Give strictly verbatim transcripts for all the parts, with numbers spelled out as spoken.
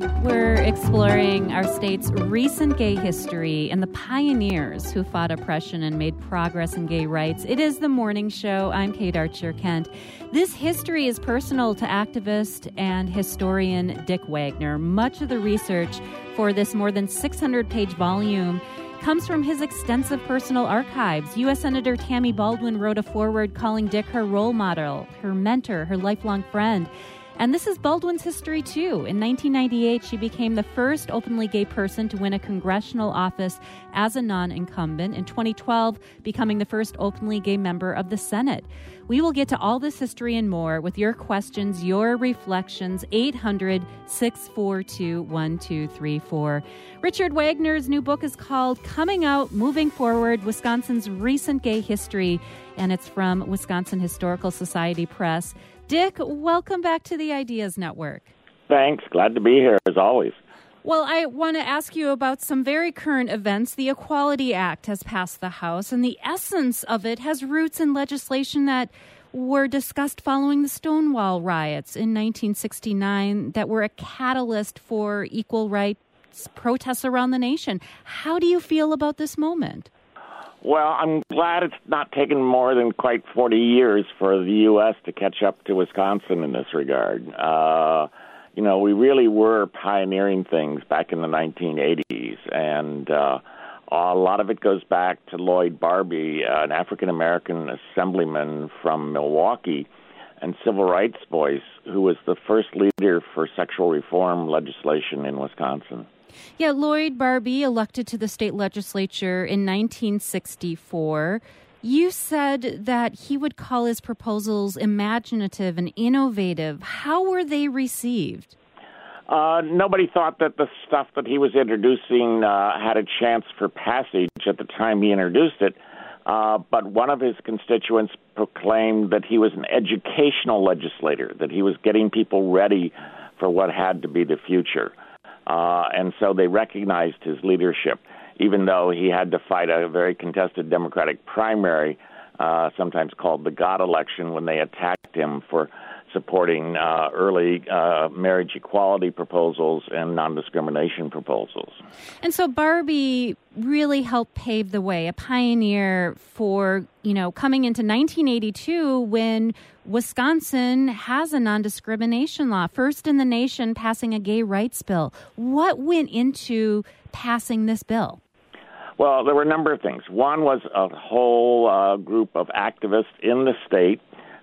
We're exploring our state's recent gay history and the pioneers who fought oppression and made progress in gay rights. It is The Morning Show. I'm Kate Archer-Kent. This history is personal to activist and historian Dick Wagner. Much of the research for this more than six hundred page volume comes from his extensive personal archives. U S Senator Tammy Baldwin wrote a foreword calling Dick her role model, her mentor, her lifelong friend. And this is Baldwin's history, too. In nineteen ninety-eight, she became the first openly gay person to win a congressional office as a non-incumbent. In twenty twelve, becoming the first openly gay member of the Senate. We will get to all this history and more with your questions, your reflections, eight hundred, six four two, one two three four. Richard Wagner's new book is called Coming Out, Moving Forward, Wisconsin's Recent Gay History, and it's from Wisconsin Historical Society Press. Dick, welcome back to the Ideas Network. Thanks. Glad to be here, as always. Well, I want to ask you about some very current events. The Equality Act has passed the House, and the essence of it has roots in legislation that were discussed following the Stonewall riots in nineteen sixty-nine that were a catalyst for equal rights protests around the nation. How do you feel about this moment? Well, I'm glad it's not taken more than quite forty years for the U S to catch up to Wisconsin in this regard. Uh, you know, we really were pioneering things back in the nineteen eighties, and uh, a lot of it goes back to Lloyd Barbie, uh, an African-American assemblyman from Milwaukee and civil rights voice, who was the first leader for sexual reform legislation in Wisconsin. Yeah, Lloyd Barbie, elected to the state legislature in nineteen sixty-four. You said that he would call his proposals imaginative and innovative. How were they received? Uh, nobody thought that the stuff that he was introducing uh, had a chance for passage at the time he introduced it. Uh, but one of his constituents proclaimed that he was an educational legislator, that he was getting people ready for what had to be the future. Uh, and so they recognized his leadership, even though he had to fight a very contested Democratic primary, uh, sometimes called the God election, when they attacked him for supporting uh, early uh, marriage equality proposals and non-discrimination proposals. And so Barbie really helped pave the way, a pioneer for, you know, coming into nineteen eighty-two when Wisconsin has a non-discrimination law, first in the nation passing a gay rights bill. What went into passing this bill? Well, there were a number of things. One was a whole uh, group of activists in the state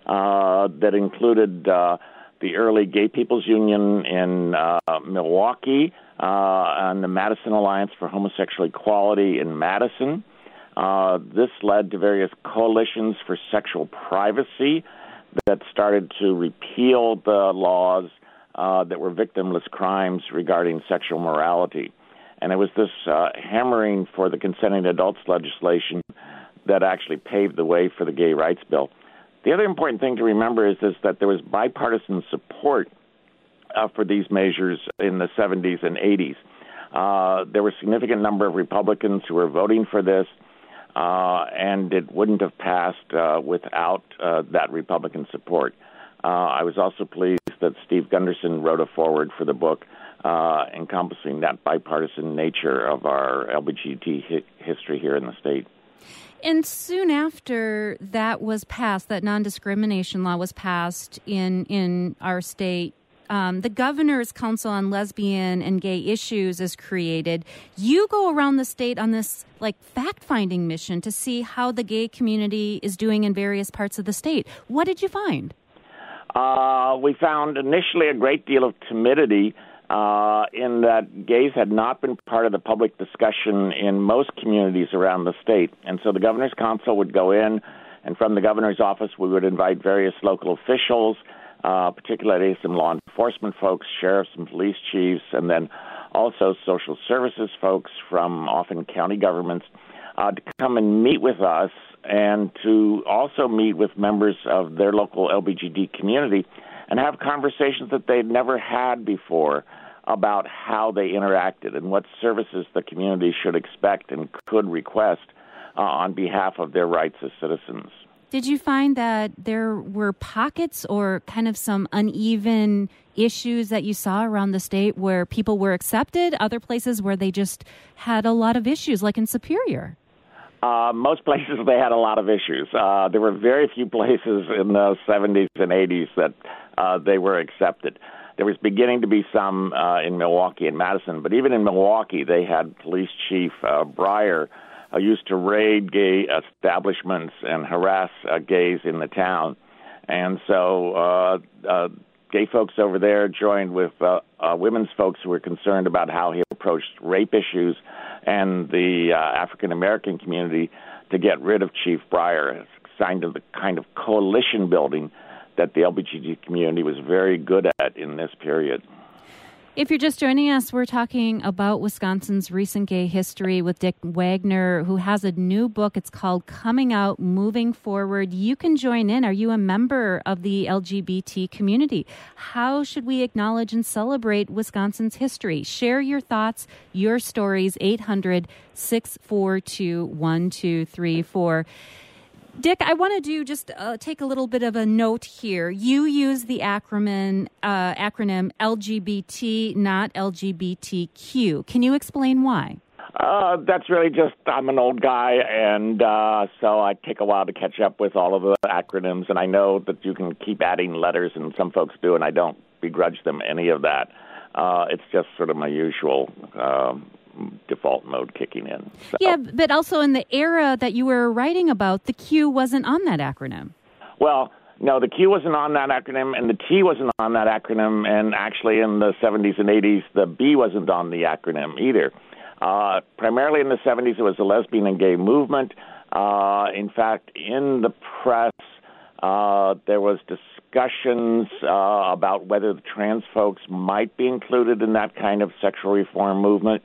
uh, that included uh, the early Gay People's Union in uh, Milwaukee uh, and the Madison Alliance for Homosexual Equality in Madison. Uh, this led to various coalitions for sexual privacy that started to repeal the laws uh, that were victimless crimes regarding sexual morality. And it was this uh, hammering for the consenting adults legislation that actually paved the way for the gay rights bill. The other important thing to remember is, is that there was bipartisan support uh, for these measures in the seventies and eighties. Uh, there were a significant number of Republicans who were voting for this, uh, and it wouldn't have passed uh, without uh, that Republican support. Uh, I was also pleased that Steve Gunderson wrote a foreword for the book uh, encompassing that bipartisan nature of our L G B T hi- history here in the state. And soon after that was passed, that non-discrimination law was passed in, in our state, um, the Governor's Council on Lesbian and Gay Issues is created. You go around the state on this like fact-finding mission to see how the gay community is doing in various parts of the state. What did you find? Uh, we found initially a great deal of timidity uh, in that gays had not been part of the public discussion in most communities around the state. And so the Governor's Council would go in, and from the Governor's office, we would invite various local officials, uh, particularly some law enforcement folks, sheriffs and police chiefs, and then also social services folks from often county governments, uh, to come and meet with us and to also meet with members of their local L G B T community and have conversations that they'd never had before about how they interacted and what services the community should expect and could request uh, on behalf of their rights as citizens. Did you find that there were pockets or kind of some uneven issues that you saw around the state where people were accepted, other places where they just had a lot of issues, like in Superior? Uh, most places they had a lot of issues. Uh, there were very few places in the seventies and eighties that uh, they were accepted. There was beginning to be some uh, in Milwaukee and Madison, but even in Milwaukee, they had Police Chief uh, Breyer uh, used to raid gay establishments and harass uh, gays in the town. And so uh, uh, gay folks over there joined with uh, uh, women's folks who were concerned about how he approached rape issues and the uh, African-American community to get rid of Chief Breyer. It's a sign of the kind of coalition building that the L G B T community was very good at in this period. If you're just joining us, we're talking about Wisconsin's recent gay history with Dick Wagner, who has a new book. It's called Coming Out, Moving Forward. You can join in. Are you a member of the L G B T community? How should we acknowledge and celebrate Wisconsin's history? Share your thoughts, your stories, eight hundred, six four two, one two three four. Dick, I want to do just uh, take a little bit of a note here. You use the acronym uh, acronym L G B T, not L G B T Q. Can you explain why? Uh, that's really just, I'm an old guy, and uh, so I take a while to catch up with all of the acronyms, and I know that you can keep adding letters, and some folks do, and I don't begrudge them any of that. Uh, it's just sort of my usual um default mode kicking in. So. Yeah, but also in the era that you were writing about, the Q wasn't on that acronym. Well, no, the Q wasn't on that acronym, and the T wasn't on that acronym, and actually in the seventies and eighties, the B wasn't on the acronym either. Uh, primarily in the seventies, it was the lesbian and gay movement. Uh, in fact, in the press, uh, there was discussions uh, about whether the trans folks might be included in that kind of sexual reform movement.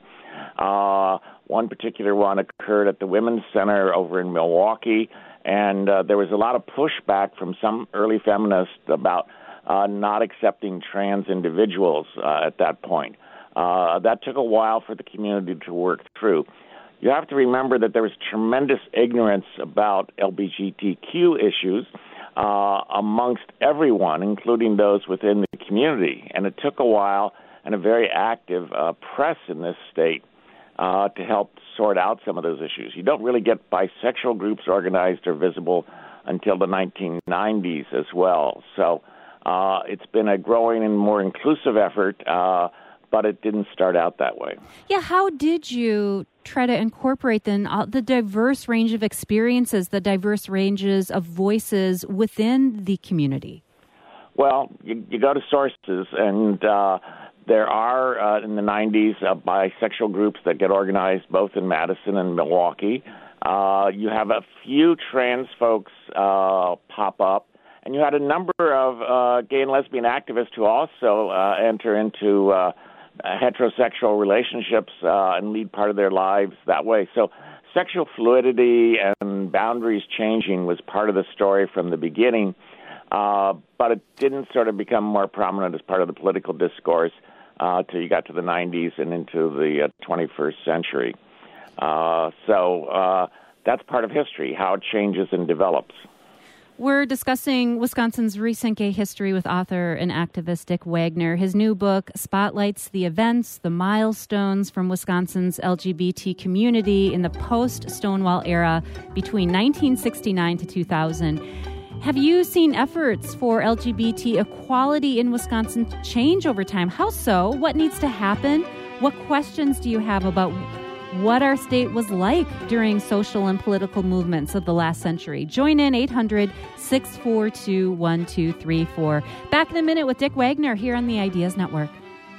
Uh, one particular one occurred at the Women's Center over in Milwaukee, and uh, there was a lot of pushback from some early feminists about uh, not accepting trans individuals uh, at that point. Uh, that took a while for the community to work through. You have to remember that there was tremendous ignorance about L G B T Q issues uh, amongst everyone, including those within the community, and it took a while and a very active uh, press in this state uh, to help sort out some of those issues. You don't really get bisexual groups organized or visible until the nineteen nineties as well. So uh, it's been a growing and more inclusive effort, uh, but it didn't start out that way. Yeah, how did you try to incorporate then uh, the diverse range of experiences, the diverse ranges of voices within the community? Well, you, you go to sources, and uh, there are, uh, in the nineties, uh, bisexual groups that get organized both in Madison and Milwaukee. Uh, you have a few trans folks uh, pop up, and you had a number of uh, gay and lesbian activists who also uh, enter into uh, heterosexual relationships uh, and lead part of their lives that way. So sexual fluidity and boundaries changing was part of the story from the beginning, uh, but it didn't sort of become more prominent as part of the political discourse Uh, till you got to the nineties and into the uh, twenty-first century. Uh, so uh, that's part of history, how it changes and develops. We're discussing Wisconsin's recent gay history with author and activist Dick Wagner. His new book spotlights the events, the milestones from Wisconsin's L G B T community in the post-Stonewall era between nineteen sixty-nine to two thousand. Have you seen efforts for L G B T equality in Wisconsin change over time? How so? What needs to happen? What questions do you have about what our state was like during social and political movements of the last century? Join in eight hundred, six four two, one two three four. Back in a minute with Dick Wagner here on the Ideas Network.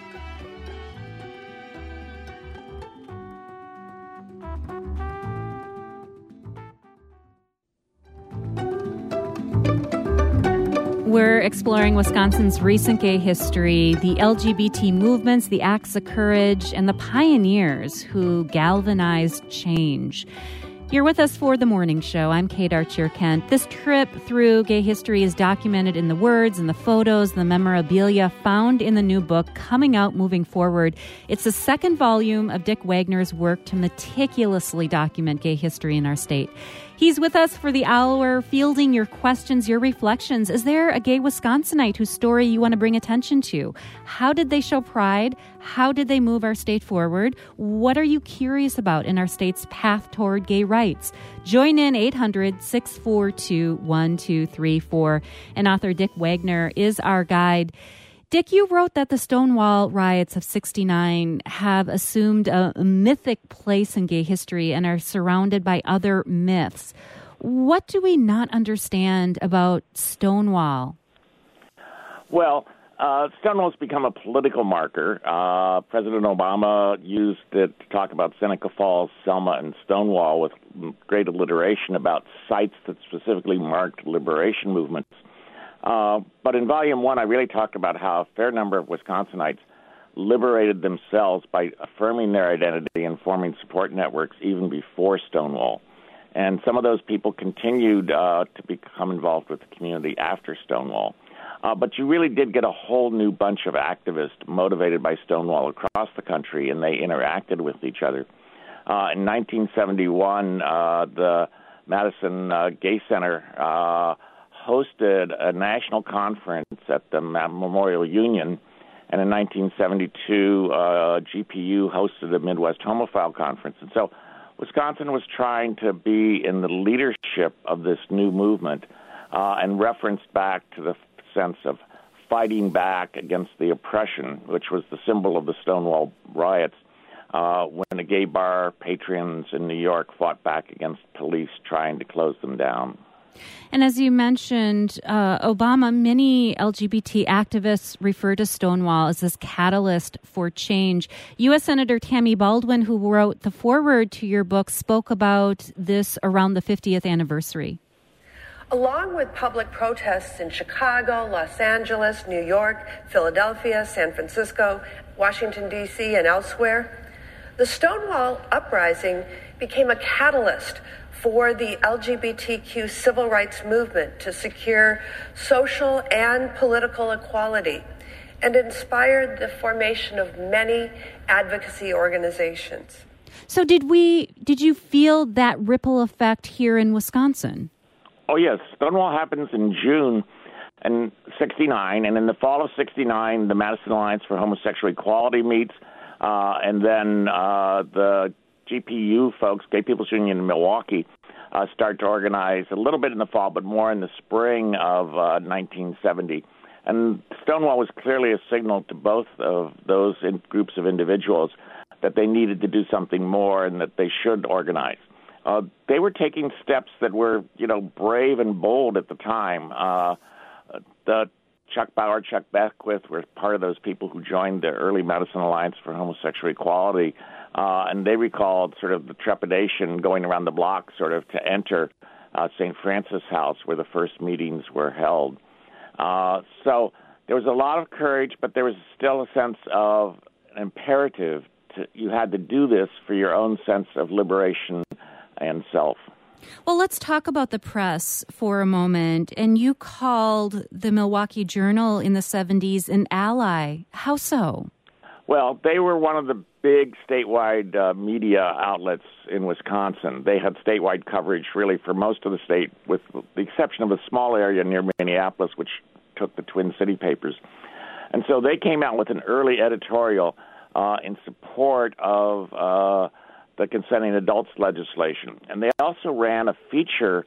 We're exploring Wisconsin's recent gay history, the L G B T movements, the acts of courage, and the pioneers who galvanized change. You're with us for The Morning Show. I'm Kate Archer-Kent. This trip through gay history is documented in the words and the photos, the memorabilia found in the new book, Coming Out, Moving Forward. It's the second volume of Dick Wagner's work to meticulously document gay history in our state. He's with us for the hour, fielding your questions, your reflections. Is there a gay Wisconsinite whose story you want to bring attention to? How did they show pride? How did they move our state forward? What are you curious about in our state's path toward gay rights? Join in eight hundred, six four two, one two three four. And author Dick Wagner is our guide. Dick, you wrote that the Stonewall riots of sixty-nine have assumed a mythic place in gay history and are surrounded by other myths. What do we not understand about Stonewall? Well, uh, Stonewall's become a political marker. Uh, President Obama used it to talk about Seneca Falls, Selma, and Stonewall with great alliteration about sites that specifically marked liberation movements. Uh, but in Volume one, I really talked about how a fair number of Wisconsinites liberated themselves by affirming their identity and forming support networks even before Stonewall. And some of those people continued uh, to become involved with the community after Stonewall. Uh, but you really did get a whole new bunch of activists motivated by Stonewall across the country, and they interacted with each other. Uh, in nineteen seventy-one, uh, the Madison uh, Gay Center uh, hosted a national conference at the Memorial Union, and in nineteen seventy-two, uh, G P U hosted a Midwest Homophile Conference. And so Wisconsin was trying to be in the leadership of this new movement uh, and referenced back to the sense of fighting back against the oppression, which was the symbol of the Stonewall riots, uh, when the gay bar patrons in New York fought back against police trying to close them down. And as you mentioned, uh, Obama, many L G B T activists refer to Stonewall as this catalyst for change. U S Senator Tammy Baldwin, who wrote the foreword to your book, spoke about this around the fiftieth anniversary. Along with public protests in Chicago, Los Angeles, New York, Philadelphia, San Francisco, Washington, D C, and elsewhere, the Stonewall uprising became a catalyst for the L G B T Q civil rights movement to secure social and political equality, and inspired the formation of many advocacy organizations. So did we, did you feel that ripple effect here in Wisconsin? Oh, yes. Stonewall happens in June in sixty-nine, and in the fall of sixty-nine, the Madison Alliance for Homosexual Equality meets, uh, and then uh, the G P U folks, Gay People's Union in Milwaukee, uh, start to organize a little bit in the fall, but more in the spring of uh, nineteen seventy. And Stonewall was clearly a signal to both of those in groups of individuals that they needed to do something more and that they should organize. Uh, they were taking steps that were, you know, brave and bold at the time. Uh, the Chuck Bauer, Chuck Beckwith were part of those people who joined the early Madison Alliance for Homosexual Equality, uh, and they recalled sort of the trepidation going around the block sort of to enter uh, Saint Francis House where the first meetings were held. Uh, so there was a lot of courage, but there was still a sense of an imperative. To, you had to do this for your own sense of liberation and self. Well, let's talk about the press for a moment. And you called the Milwaukee Journal in the seventies an ally. How so? Well, they were one of the big statewide uh, media outlets in Wisconsin. They had statewide coverage really for most of the state, with the exception of a small area near Minneapolis, which took the Twin City papers. And so they came out with an early editorial uh, in support of uh, the consenting adults legislation. And they also ran a feature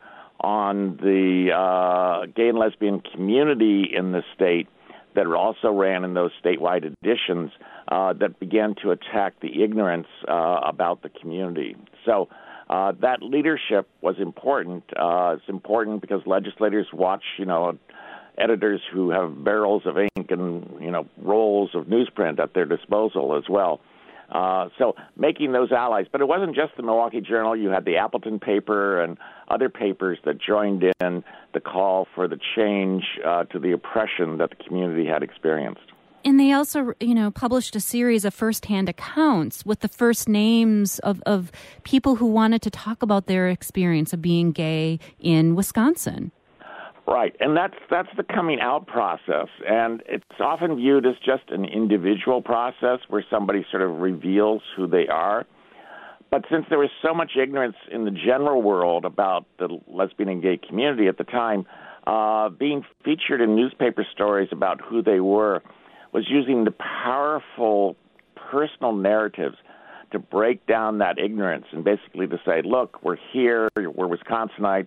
on the uh, gay and lesbian community in the state that also ran in those statewide editions uh, that began to attack the ignorance uh, about the community. So uh, that leadership was important. Uh, it's important because legislators watch, you know, editors who have barrels of ink and, you know, rolls of newsprint at their disposal as well. Uh, so making those allies. But it wasn't just the Milwaukee Journal. You had the Appleton paper and other papers that joined in the call for the change uh, to the oppression that the community had experienced. And they also, you know, published a series of firsthand accounts with the first names of, of people who wanted to talk about their experience of being gay in Wisconsin. Right, and that's that's the coming out process, and it's often viewed as just an individual process where somebody sort of reveals who they are. But since there was so much ignorance in the general world about the lesbian and gay community at the time, uh, being featured in newspaper stories about who they were was using the powerful personal narratives to break down that ignorance and basically to say, look, we're here, we're Wisconsinites.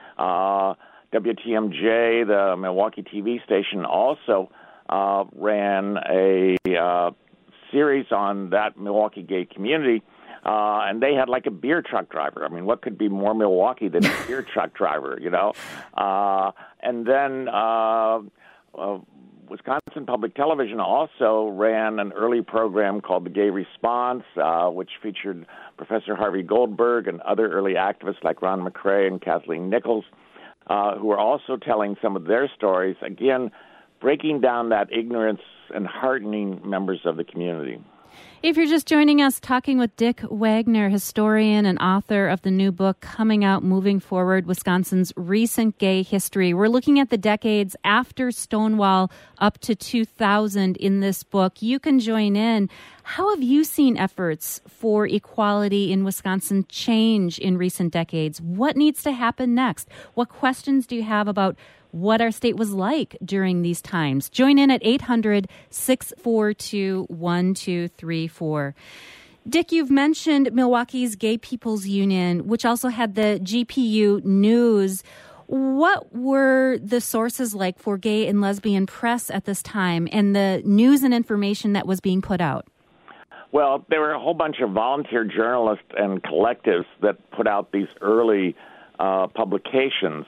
Uh, W T M J, the Milwaukee T V station, also uh, ran a uh, series on that Milwaukee gay community, uh, and they had like a beer truck driver. I mean, what could be more Milwaukee than a beer truck driver, you know? Uh, and then uh, uh, Wisconsin Public Television also ran an early program called The Gay Response, uh, which featured Professor Harvey Goldberg and other early activists like Ron McCrae and Kathleen Nichols, uh, who are also telling some of their stories, again, breaking down that ignorance and heartening members of the community. If you're just joining us, talking with Dick Wagner, historian and author of the new book coming out, Moving Forward, Wisconsin's Recent Gay History. We're looking at the decades after Stonewall up to two thousand in this book. You can join in. How have you seen efforts for equality in Wisconsin change in recent decades? What needs to happen next? What questions do you have about what our state was like during these times? Join in at eight hundred, six four two, one two three four. Dick, you've mentioned Milwaukee's Gay People's Union, which also had the G P U News. What were the sources like for gay and lesbian press at this time and the news and information that was being put out? Well, there were a whole bunch of volunteer journalists and collectives that put out these early uh, publications.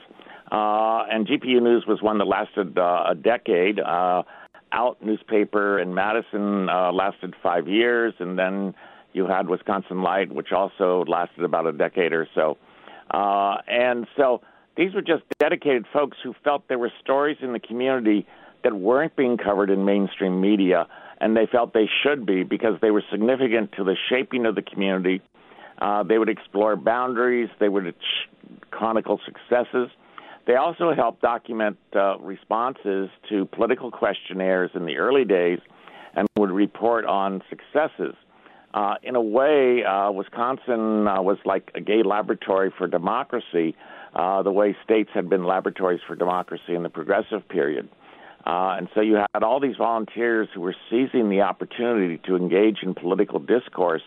Uh, and G P U News was one that lasted uh, a decade. Uh, Out newspaper in Madison uh, lasted five years, and then you had Wisconsin Light, which also lasted about a decade or so. Uh, and so these were just dedicated folks who felt there were stories in the community that weren't being covered in mainstream media, and they felt they should be because they were significant to the shaping of the community. Uh, they would explore boundaries. They would chronicle successes. They also helped document uh, responses to political questionnaires in the early days and would report on successes. Uh, in a way, uh, Wisconsin uh, was like a gay laboratory for democracy, uh, the way states had been laboratories for democracy in the progressive period. Uh, and so you had all these volunteers who were seizing the opportunity to engage in political discourse.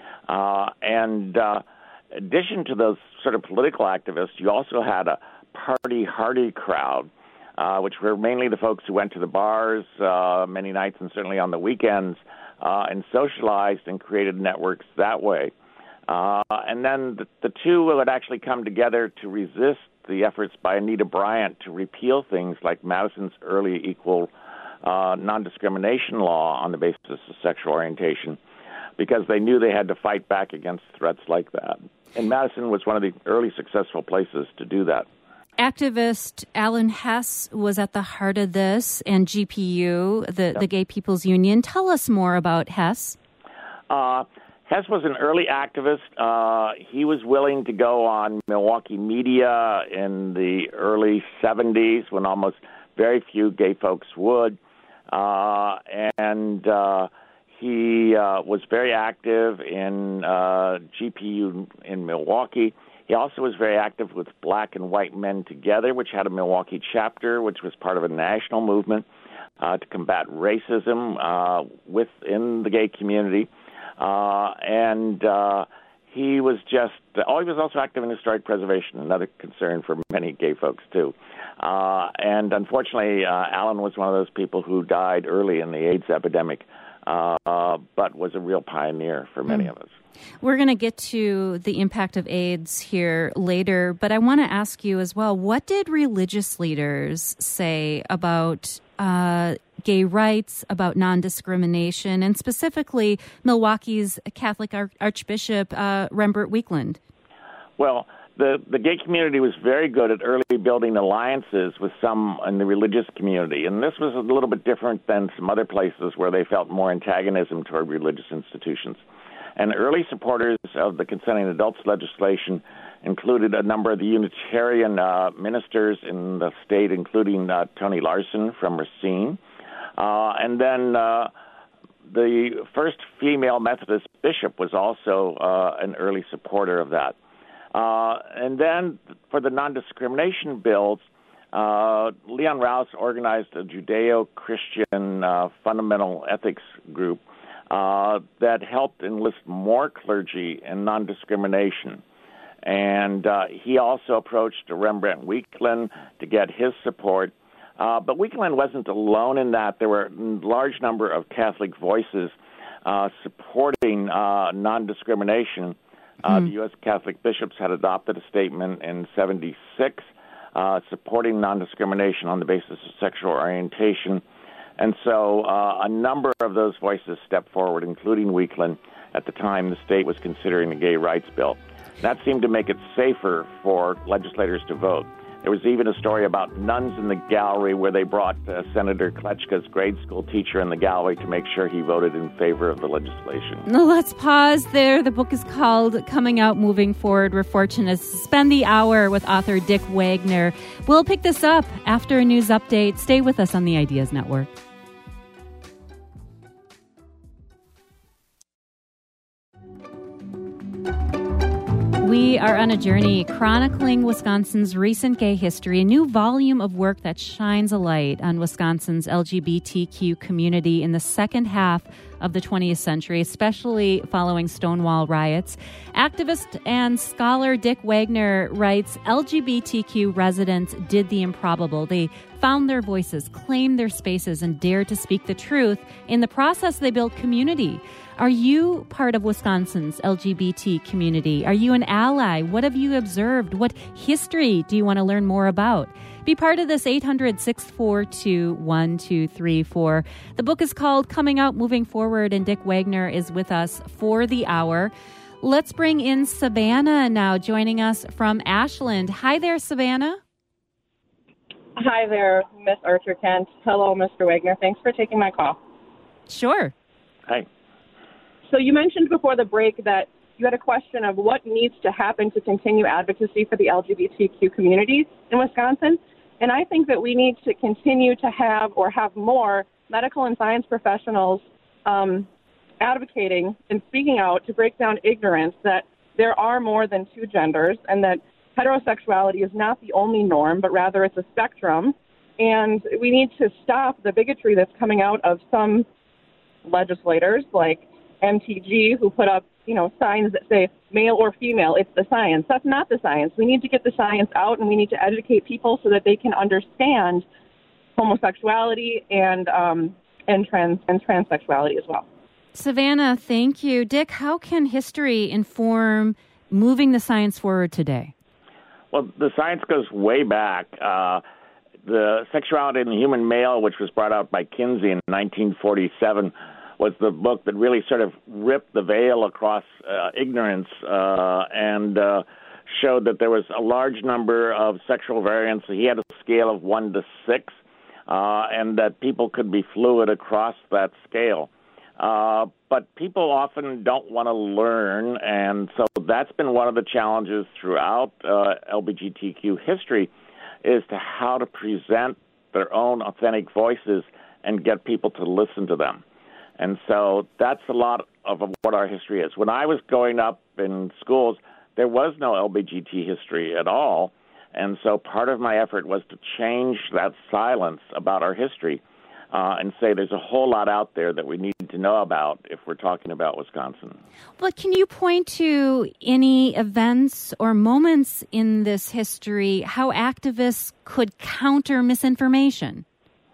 Uh, and uh, in addition to those sort of political activists, you also had a party-hardy crowd, uh, which were mainly the folks who went to the bars uh, many nights and certainly on the weekends uh, and socialized and created networks that way. Uh, and then the, the two would actually come together to resist the efforts by Anita Bryant to repeal things like Madison's early equal uh, non-discrimination law on the basis of sexual orientation, because they knew they had to fight back against threats like that. And Madison was one of the early successful places to do that. Activist Alan Hess was at the heart of this, and G P U, the, yep. the Gay People's Union. Tell us more about Hess. Uh, Hess was an early activist. Uh, he was willing to go on Milwaukee media in the early seventies when almost very few gay folks would. Uh, and uh, he uh, was very active in uh, G P U in Milwaukee. He also was very active with Black and White Men Together, which had a Milwaukee chapter, which was part of a national movement uh, to combat racism uh, within the gay community. Uh, and uh, he was just, oh, he was also active in historic preservation, another concern for many gay folks, too. Uh, and unfortunately, uh, Alan was one of those people who died early in the AIDS epidemic, uh, but was a real pioneer for many mm. of us. We're going to get to the impact of AIDS here later, but I want to ask you as well, what did religious leaders say about uh, gay rights, about non-discrimination, and specifically Milwaukee's Catholic Arch- Archbishop uh, Rembert Weekland? Well, the, the gay community was very good at early building alliances with some in the religious community, and this was a little bit different than some other places where they felt more antagonism toward religious institutions. And early supporters of the consenting adults legislation included a number of the Unitarian uh, ministers in the state, including uh, Tony Larson from Racine. Uh, and then uh, the first female Methodist bishop was also uh, an early supporter of that. Uh, and then for the non-discrimination bills, uh, Leon Rouse organized a Judeo-Christian uh, fundamental ethics group uh, that helped enlist more clergy in non-discrimination. And uh, he also approached Rembrandt Weekland to get his support. Uh, but Weekland wasn't alone in that. There were a large number of Catholic voices uh, supporting uh, non-discrimination. Uh, mm. The U S Catholic bishops had adopted a statement in seventy-six uh, supporting non-discrimination on the basis of sexual orientation. And so uh, a number of those voices stepped forward, including Weekland. At the time, the state was considering the gay rights bill. That seemed to make it safer for legislators to vote. There was even a story about nuns in the gallery where they brought uh, Senator Kletchka's grade school teacher in the gallery to make sure he voted in favor of the legislation. Now let's pause there. The book is called Coming Out, Moving Forward. We're fortunate to spend the hour with author Dick Wagner. We'll pick this up after a news update. Stay with us on the Ideas Network. We are on a journey chronicling Wisconsin's recent gay history, a new volume of work that shines a light on Wisconsin's L G B T Q community in the second half of the twentieth century, especially following Stonewall riots. Activist and scholar Dick Wagner writes, L G B T Q residents did the improbable. They found their voices, claimed their spaces, and dared to speak the truth. In the process, they built community. Are you part of Wisconsin's L G B T community? Are you an ally? What have you observed? What history do you want to learn more about? Be part of this eight hundred, six four two, one two three four. The book is called Coming Out, Moving Forward, and Dick Wagner is with us for the hour. Let's bring in Savannah now, joining us from Ashland. Hi there, Savannah. Hi there, Miss Archer Kent. Hello, Mister Wagner. Thanks for taking my call. Sure. Hi. So you mentioned before the break that you had a question of what needs to happen to continue advocacy for the L G B T Q community in Wisconsin. And I think that we need to continue to have or have more medical and science professionals um, advocating and speaking out to break down ignorance that there are more than two genders and that heterosexuality is not the only norm, but rather it's a spectrum. And we need to stop the bigotry that's coming out of some legislators like M T G, who put up, you know, signs that say male or female, it's the science. That's not the science. We need to get the science out, and we need to educate people so that they can understand homosexuality and um, and trans and transsexuality as well. Savannah, thank you. Dick, how can history inform moving the science forward today? Well, the science goes way back. Uh, the Sexuality in the Human Male, which was brought out by Kinsey in nineteen forty-seven, was the book that really sort of ripped the veil across uh, ignorance uh, and uh, showed that there was a large number of sexual variants. He had a scale of one to six, uh, and that people could be fluid across that scale. Uh, but people often don't want to learn, and so that's been one of the challenges throughout uh, L G B T Q history, is to how to present their own authentic voices and get people to listen to them. And so that's a lot of what our history is. When I was growing up in schools, there was no L G B T history at all. And so part of my effort was to change that silence about our history uh, and say there's a whole lot out there that we need to know about if we're talking about Wisconsin. But can you point to any events or moments in this history how activists could counter misinformation?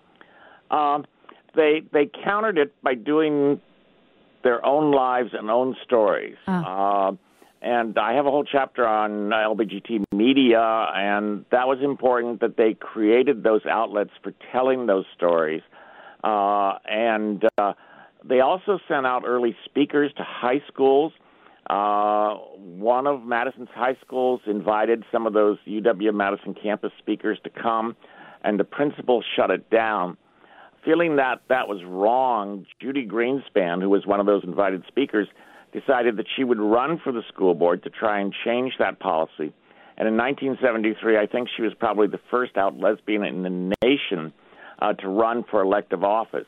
Um. They they countered it by doing their own lives and own stories. Oh. Uh, and I have a whole chapter on L G B T media, and that was important that they created those outlets for telling those stories. Uh, and uh, they also sent out early speakers to high schools. Uh, one of Madison's high schools invited some of those U W-Madison campus speakers to come, and the principal shut it down. Feeling that that was wrong, Judy Greenspan, who was one of those invited speakers, decided that she would run for the school board to try and change that policy. And in nineteen seventy-three, I think she was probably the first out lesbian in the nation uh, to run for elective office.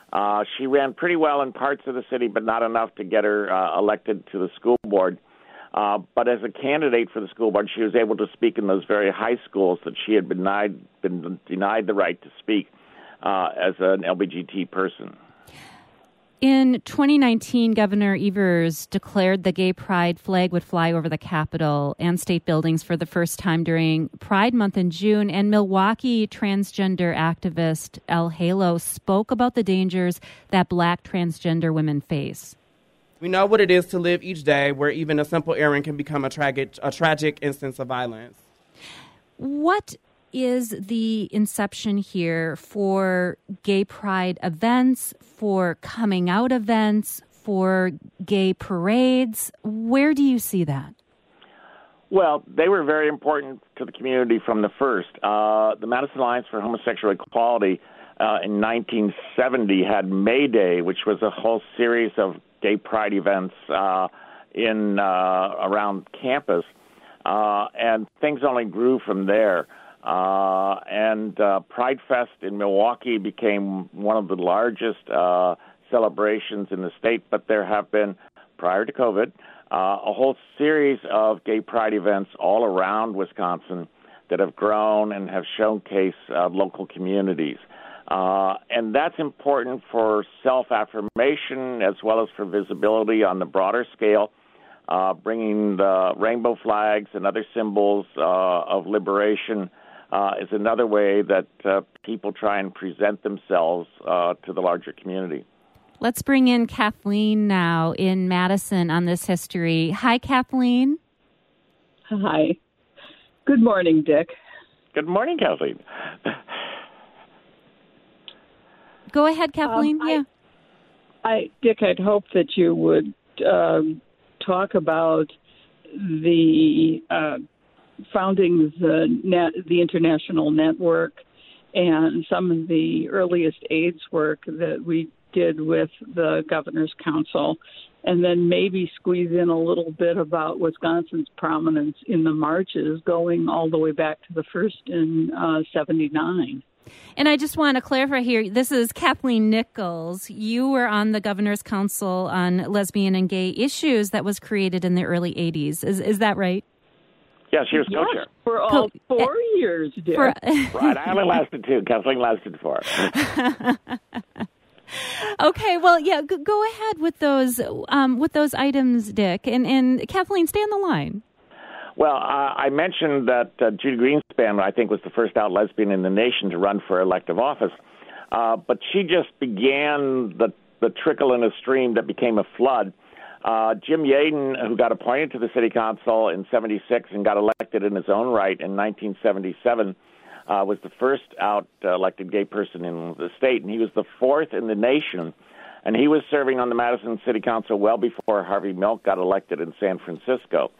Uh, she ran pretty well in parts of the city, but not enough to get her uh, elected to the school board. Uh, but as a candidate for the school board, she was able to speak in those very high schools that she had been denied, been denied the right to speak uh, as an L G B T person. In twenty nineteen, Governor Evers declared the gay pride flag would fly over the Capitol and state buildings for the first time during Pride Month in June. And Milwaukee transgender activist El Halo spoke about the dangers that Black transgender women face. We know what it is to live each day where even a simple errand can become a tragic, a tragic instance of violence. What is the inception here for gay pride events, for coming out events, for gay parades? Where do you see that? Well, they were very important to the community from the first. Uh, the Madison Alliance for Homosexual Equality uh, in nineteen seventy had May Day, which was a whole series of gay pride events uh, in uh, around campus, uh, and things only grew from there. Uh, and uh, Pride Fest in Milwaukee became one of the largest uh, celebrations in the state, but there have been, prior to COVID, uh, a whole series of gay pride events all around Wisconsin that have grown and have showcased uh, local communities. Uh, and that's important for self-affirmation as well as for visibility on the broader scale. Uh, bringing the rainbow flags and other symbols uh, of liberation uh, is another way that uh, people try and present themselves uh, to the larger community. Let's bring in Kathleen now in Madison on this history. Hi, Kathleen. Hi. Good morning, Dick. Good morning, Kathleen. Go ahead, Kathleen. Um, yeah. I, I, Dick, I'd hope that you would um, talk about the uh, founding the net, the international network, and some of the earliest AIDS work that we did with the Governor's Council, and then maybe squeeze in a little bit about Wisconsin's prominence in the marches going all the way back to the first in uh, seventy-nine. And I just want to clarify here, this is Kathleen Nichols. You were on the Governor's Council on Lesbian and Gay Issues that was created in the early eighties. Is is that right? Yeah, she was yes, co-chair. For all Co- four uh, years, dear. For, right, I only lasted two. Kathleen lasted four. Okay, well, yeah, g- go ahead with those um, with those items, Dick. And, and Kathleen, stay on the line. Well, uh, I mentioned that uh, Judy Greenspan, I think, was the first out lesbian in the nation to run for elective office. Uh, but she just began the, the trickle in a stream that became a flood. Uh, Jim Yaden, who got appointed to the city council in seventy-six and got elected in his own right in nineteen seventy-seven, uh, was the first out uh, elected gay person in the state, and he was the fourth in the nation. And he was serving on the Madison City Council well before Harvey Milk got elected in San Francisco.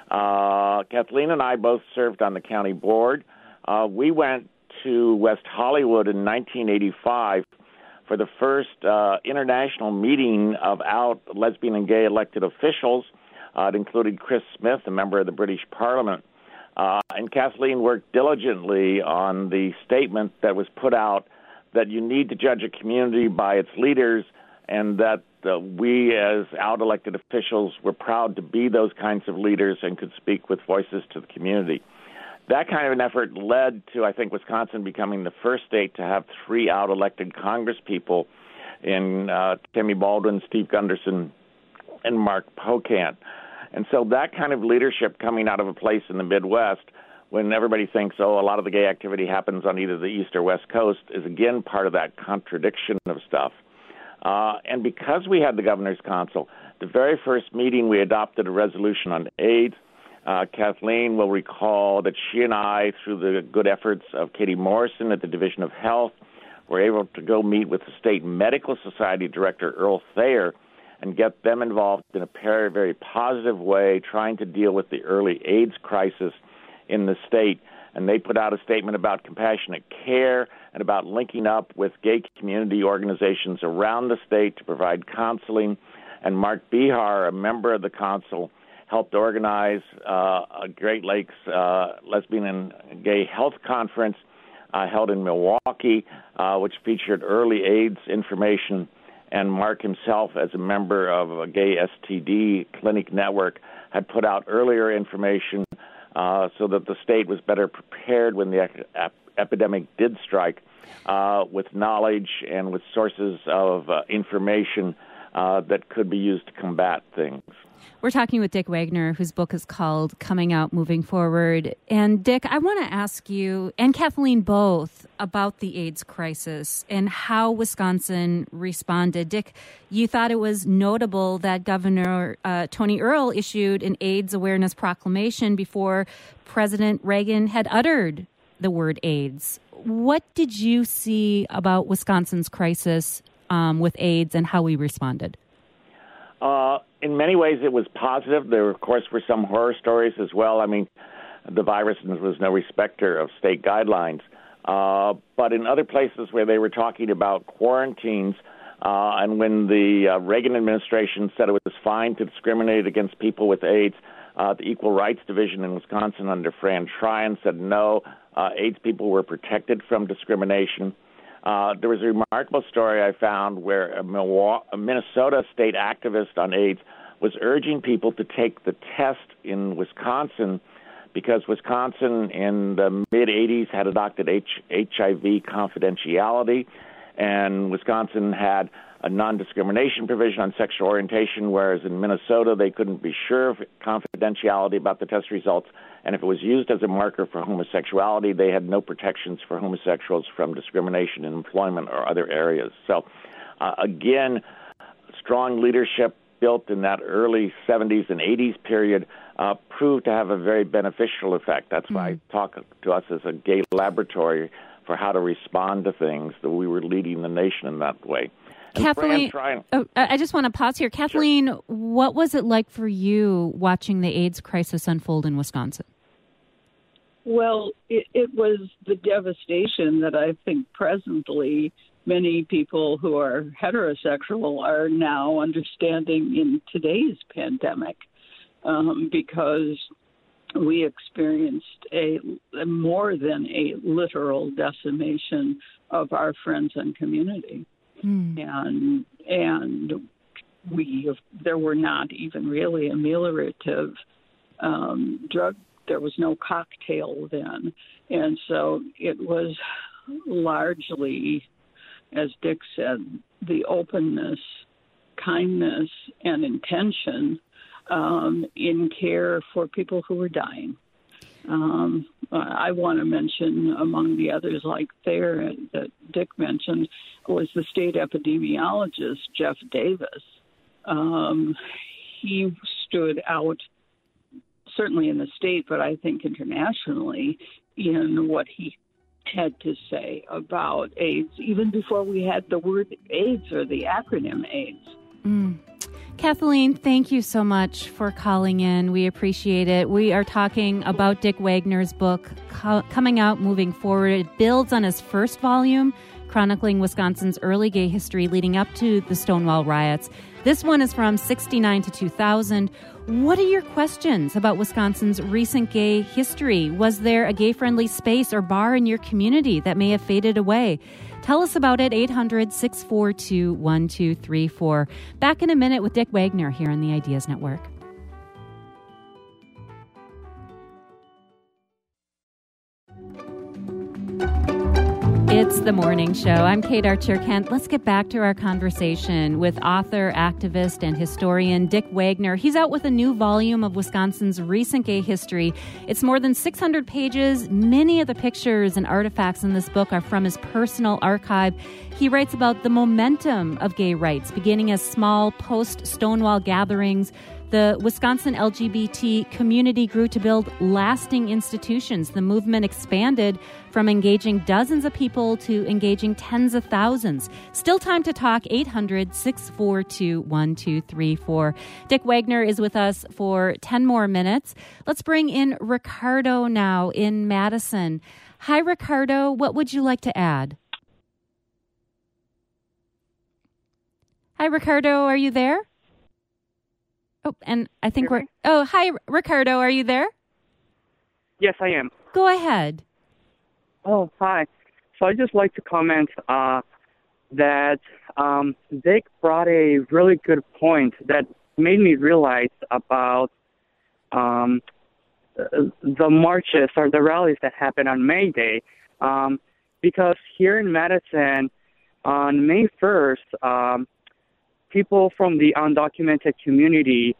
Uh, Kathleen and I both served on the county board. Uh, we went to West Hollywood in nineteen eighty-five for the first uh, international meeting of out lesbian and gay elected officials. Uh, it included Chris Smith, a member of the British Parliament. Uh, and Kathleen worked diligently on the statement that was put out that you need to judge a community by its leaders, and that uh, we as out elected officials were proud to be those kinds of leaders and could speak with voices to the community. That kind of an effort led to, I think, Wisconsin becoming the first state to have three out elected congresspeople in uh, Tammy Baldwin, Steve Gunderson, and Mark Pocan. And so that kind of leadership coming out of a place in the Midwest when everybody thinks, oh, a lot of the gay activity happens on either the East or West Coast is, again, part of that contradiction of stuff. Uh, and because we had the Governor's Council, the very first meeting we adopted a resolution on AIDS. Uh, Kathleen will recall that she and I, through the good efforts of Katie Morrison at the Division of Health, were able to go meet with the State Medical Society Director, Earl Thayer, and get them involved in a very, very positive way, trying to deal with the early AIDS crisis in the state. And they put out a statement about compassionate care and about linking up with gay community organizations around the state to provide counseling. And Mark Behar, a member of the council, helped organize uh, a Great Lakes uh, Lesbian and Gay Health Conference uh, held in Milwaukee, uh, which featured early AIDS information. And Mark himself, as a member of a gay S T D clinic network, had put out earlier information uh, so that the state was better prepared when the ep- epidemic did strike, uh, with knowledge and with sources of uh, information uh, that could be used to combat things. We're talking with Dick Wagner, whose book is called Coming Out Moving Forward. And Dick, I want to ask you, and Kathleen both, about the AIDS crisis and how Wisconsin responded. Dick, you thought it was notable that Governor uh, Tony Earl issued an AIDS awareness proclamation before President Reagan had uttered the word AIDS. What did you see about Wisconsin's crisis um, with AIDS and how we responded? Uh, in many ways, it was positive. There, of course, were some horror stories as well. I mean, the virus was no respecter of state guidelines. Uh, but in other places where they were talking about quarantines, uh, and when the uh, Reagan administration said it was fine to discriminate against people with AIDS, uh, the Equal Rights Division in Wisconsin under Fran Tryon said no, uh, AIDS people were protected from discrimination. Uh, there was a remarkable story I found where a, Milwaukee, a Minnesota state activist on AIDS was urging people to take the test in Wisconsin because Wisconsin in the mid-eighties had adopted H- HIV confidentiality, and Wisconsin had a non-discrimination provision on sexual orientation, whereas in Minnesota they couldn't be sure of confidentiality about the test results. And if it was used as a marker for homosexuality, they had no protections for homosexuals from discrimination in employment or other areas. So, uh, again, strong leadership built in that early seventies and eighties period uh, proved to have a very beneficial effect. That's mm-hmm. why I talk to us as a gay laboratory for how to respond to things, that we were leading the nation in that way. And Kathleen, Fran, oh, I just want to pause here. Kathleen, sure. What was it like for you watching the AIDS crisis unfold in Wisconsin? Well, it, it was the devastation that I think presently many people who are heterosexual are now understanding in today's pandemic, um, because we experienced a, a more than a literal decimation of our friends and community. Hmm. And and we there were not even really ameliorative um, drug. There was no cocktail then, and so it was largely, as Dick said, the openness, kindness, and intention um, in care for people who were dying. Um, I want to mention, among the others like Thayer that Dick mentioned, was the state epidemiologist, Jeff Davis. Um, he stood out, certainly in the state, but I think internationally, in what he had to say about AIDS, even before we had the word AIDS or the acronym AIDS. Mm. Kathleen, thank you so much for calling in. We appreciate it. We are talking about Dick Wagner's book, Co- Coming Out Moving Forward. It builds on his first volume, chronicling Wisconsin's early gay history leading up to the Stonewall riots. This one is from sixty-nine to two thousand. What are your questions about Wisconsin's recent gay history? Was there a gay-friendly space or bar in your community that may have faded away? Tell us about it, eight hundred, six four two, one two three four. Back in a minute with Dick Wagner here on the Ideas Network. It's the morning show. I'm Kate Archer-Kent. Let's get back to our conversation with author, activist, and historian Dick Wagner. He's out with a new volume of Wisconsin's recent gay history. It's more than six hundred pages. Many of the pictures and artifacts in this book are from his personal archive. He writes about the momentum of gay rights, beginning as small post-Stonewall gatherings. The Wisconsin L G B T community grew to build lasting institutions. The movement expanded from engaging dozens of people to engaging tens of thousands. Still time to talk, eight hundred, six four two, one two three four. Dick Wagner is with us for ten more minutes. Let's bring in Ricardo now in Madison. Hi, Ricardo. What would you like to add? Hi, Ricardo. Are you there? Oh, and I think we're... Oh, hi, Ricardo. Are you there? Yes, I am. Go ahead. Oh, hi. so I'd just like to comment uh, that um, Dick brought a really good point that made me realize about um, the marches or the rallies that happen on May Day. Um, because here in Madison, on May first, um, people from the undocumented community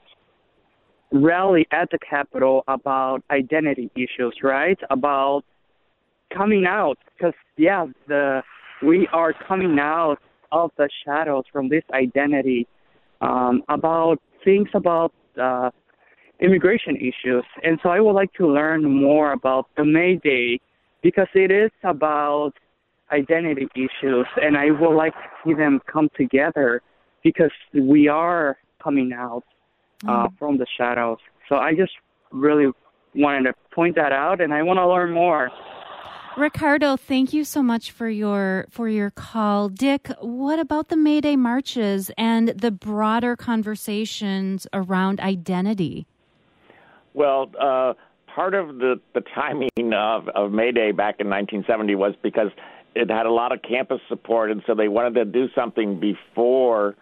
rally at the Capitol about identity issues, right? About coming out, because, yeah, the we are coming out of the shadows from this identity, um, about things about uh, immigration issues. And so I would like to learn more about the May Day, because it is about identity issues, and I would like to see them come together because we are coming out uh, mm. from the shadows. So I just really wanted to point that out, and I want to learn more. Ricardo, thank you so much for your for your call. Dick, what about the May Day marches and the broader conversations around identity? Well, uh, part of the, the timing of, of May Day back in nineteen seventy was because it had a lot of campus support, and so they wanted to do something before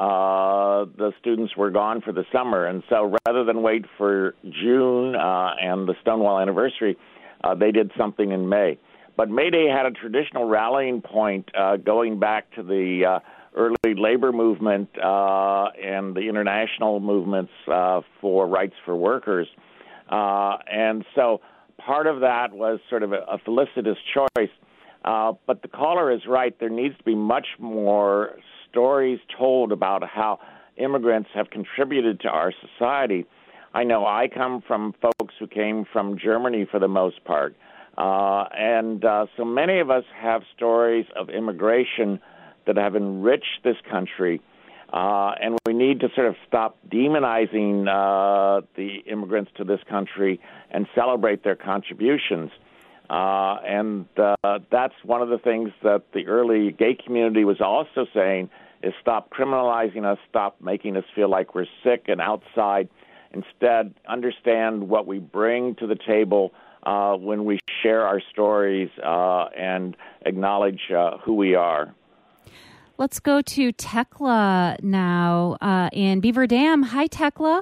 uh, the students were gone for the summer. And so rather than wait for June uh, and the Stonewall anniversary, uh, they did something in May. But May Day had a traditional rallying point uh, going back to the uh, early labor movement uh, and the international movements uh, for rights for workers. Uh, and so part of that was sort of a, a felicitous choice. Uh, but the caller is right. There needs to be much more stories told about how immigrants have contributed to our society. I know I come from folks who came from Germany for the most part. Uh, and uh, so many of us have stories of immigration that have enriched this country. Uh, and we need to sort of stop demonizing uh, the immigrants to this country and celebrate their contributions. Uh, and uh, that's one of the things that the early gay community was also saying is stop criminalizing us, stop making us feel like we're sick and outside. Instead, understand what we bring to the table uh, when we share our stories uh, and acknowledge uh, who we are. Let's go to Tekla now uh, in Beaver Dam. Hi, Tekla.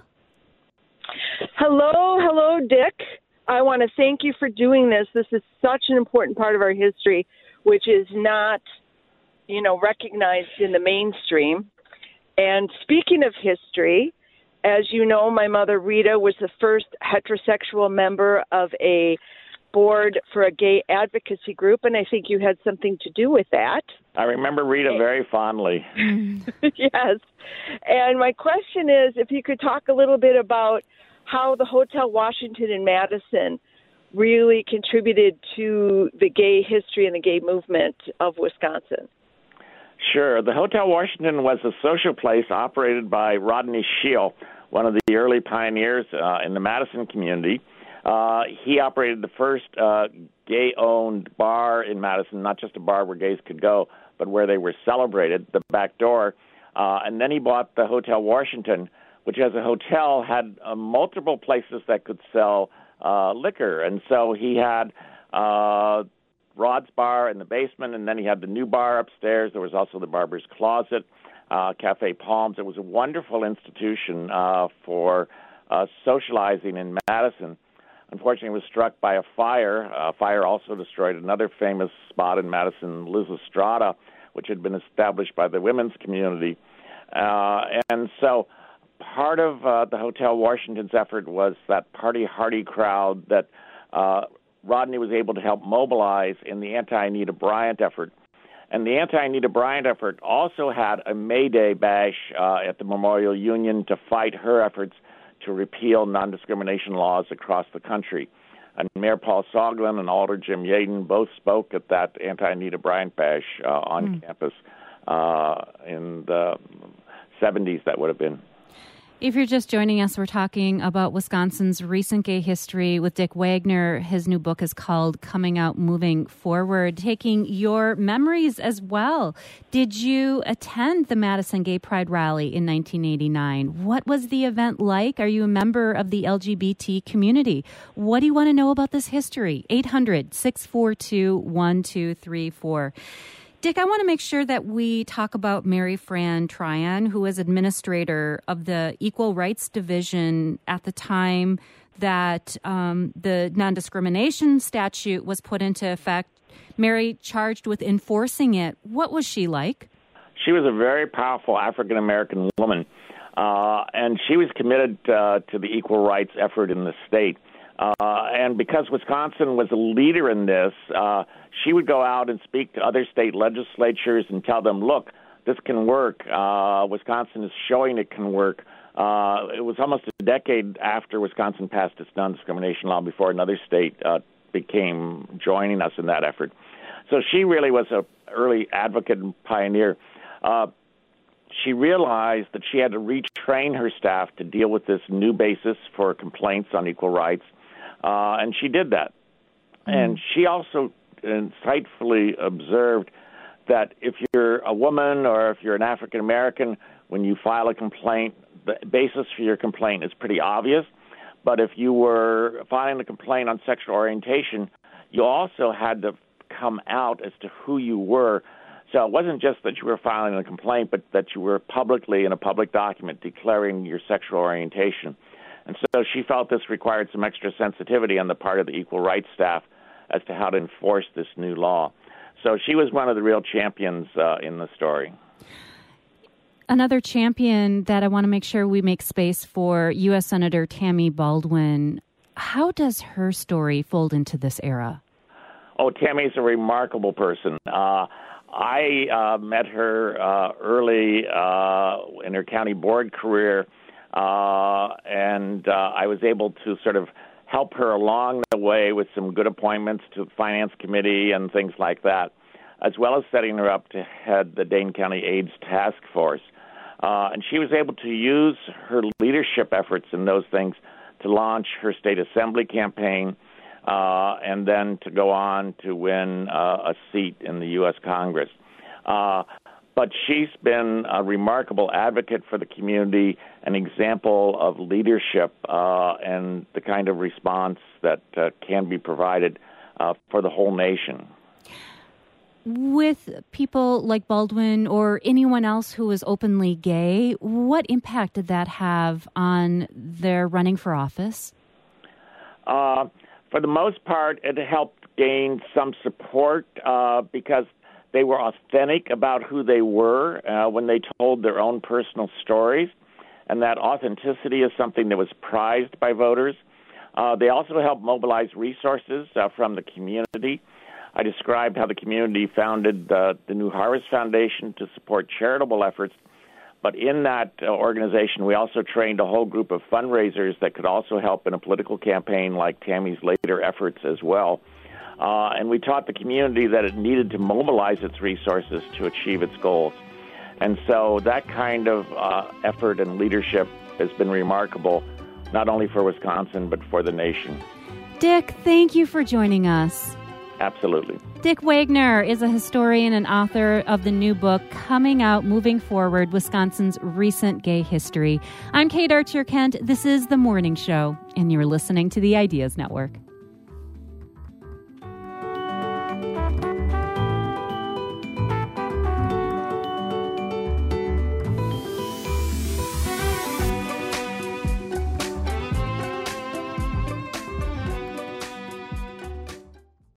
Hello, hello, Dick. I want to thank you for doing this. This is such an important part of our history, which is not, you know, recognized in the mainstream. And speaking of history, as you know, my mother, Rita, was the first heterosexual member of a board for a gay advocacy group, and I think you had something to do with that. I remember Rita very fondly. Yes. And my question is, if you could talk a little bit about how the Hotel Washington in Madison really contributed to the gay history and the gay movement of Wisconsin. Sure. The Hotel Washington was a social place operated by Rodney Scheel, one of the early pioneers uh, in the Madison community. Uh, he operated the first uh, gay-owned bar in Madison, not just a bar where gays could go, but where they were celebrated, the back door. Uh, and then he bought the Hotel Washington, which as a hotel had uh, multiple places that could sell uh, liquor. And so he had uh, Rod's Bar in the basement, and then he had the new bar upstairs. There was also the Barber's Closet, uh, Cafe Palms. It was a wonderful institution uh, for uh, socializing in Madison. Unfortunately, it was struck by a fire. A fire also destroyed another famous spot in Madison, Liz Estrada, which had been established by the women's community. Uh, and so part of uh, the Hotel Washington's effort was that party-hardy crowd that uh, Rodney was able to help mobilize in the anti-Anita Bryant effort. And the anti-Anita Bryant effort also had a May Day bash uh, at the Memorial Union to fight her efforts to repeal non-discrimination laws across the country. And Mayor Paul Soglin and Alder Jim Yaden both spoke at that anti-Anita Bryant bash uh, on mm. campus uh, in the seventies, that would have been. If you're just joining us, we're talking about Wisconsin's recent gay history with Dick Wagner. His new book is called Coming Out, Moving Forward, taking your memories as well. Did you attend the Madison Gay Pride Rally in nineteen eighty-nine? What was the event like? Are you a member of the L G B T community? What do you want to know about this history? eight hundred, six four two, one two three four. Dick, I want to make sure that we talk about Mary Fran Tryon, who was administrator of the Equal Rights Division at the time that um, the non-discrimination statute was put into effect. Mary charged with enforcing it. What was she like? She was a very powerful African-American woman, uh, and she was committed uh, to the equal rights effort in the state. Uh, and because Wisconsin was a leader in this, uh, she would go out and speak to other state legislatures and tell them, look, this can work. Uh, Wisconsin is showing it can work. Uh, it was almost a decade after Wisconsin passed its non-discrimination law before another state uh, became joining us in that effort. So she really was an early advocate and pioneer. Uh, she realized that she had to retrain her staff to deal with this new basis for complaints on equal rights. Uh, and she did that. Mm. And she also insightfully observed that if you're a woman or if you're an African American, when you file a complaint, the basis for your complaint is pretty obvious. But if you were filing a complaint on sexual orientation, you also had to come out as to who you were. So it wasn't just that you were filing a complaint, but that you were publicly in a public document declaring your sexual orientation. And so she felt this required some extra sensitivity on the part of the equal rights staff as to how to enforce this new law. So she was one of the real champions uh, in the story. Another champion that I want to make sure we make space for, U S Senator Tammy Baldwin. How does her story fold into this era? Oh, Tammy's a remarkable person. Uh, I uh, met her uh, early uh, in her county board career. Uh, and uh, I was able to sort of help her along the way with some good appointments to the Finance Committee and things like that, as well as setting her up to head the Dane County AIDS Task Force. Uh, and she was able to use her leadership efforts in those things to launch her state assembly campaign uh, and then to go on to win uh, a seat in the U S Congress. Uh, But she's been a remarkable advocate for the community, an example of leadership uh, and the kind of response that uh, can be provided uh, for the whole nation. With people like Baldwin or anyone else who is openly gay, what impact did that have on their running for office? Uh, for the most part, it helped gain some support uh, because they were authentic about who they were uh, when they told their own personal stories, and that authenticity is something that was prized by voters. Uh, they also helped mobilize resources uh, from the community. I described how the community founded uh, the New Harvest Foundation to support charitable efforts, but in that uh, organization, we also trained a whole group of fundraisers that could also help in a political campaign like Tammy's later efforts as well. Uh, and we taught the community that it needed to mobilize its resources to achieve its goals. And so that kind of uh, effort and leadership has been remarkable, not only for Wisconsin, but for the nation. Dick, thank you for joining us. Absolutely. Dick Wagner is a historian and author of the new book, Coming Out, Moving Forward, Wisconsin's Recent Gay History. I'm Kate Archer-Kent. This is The Morning Show, and you're listening to the Ideas Network.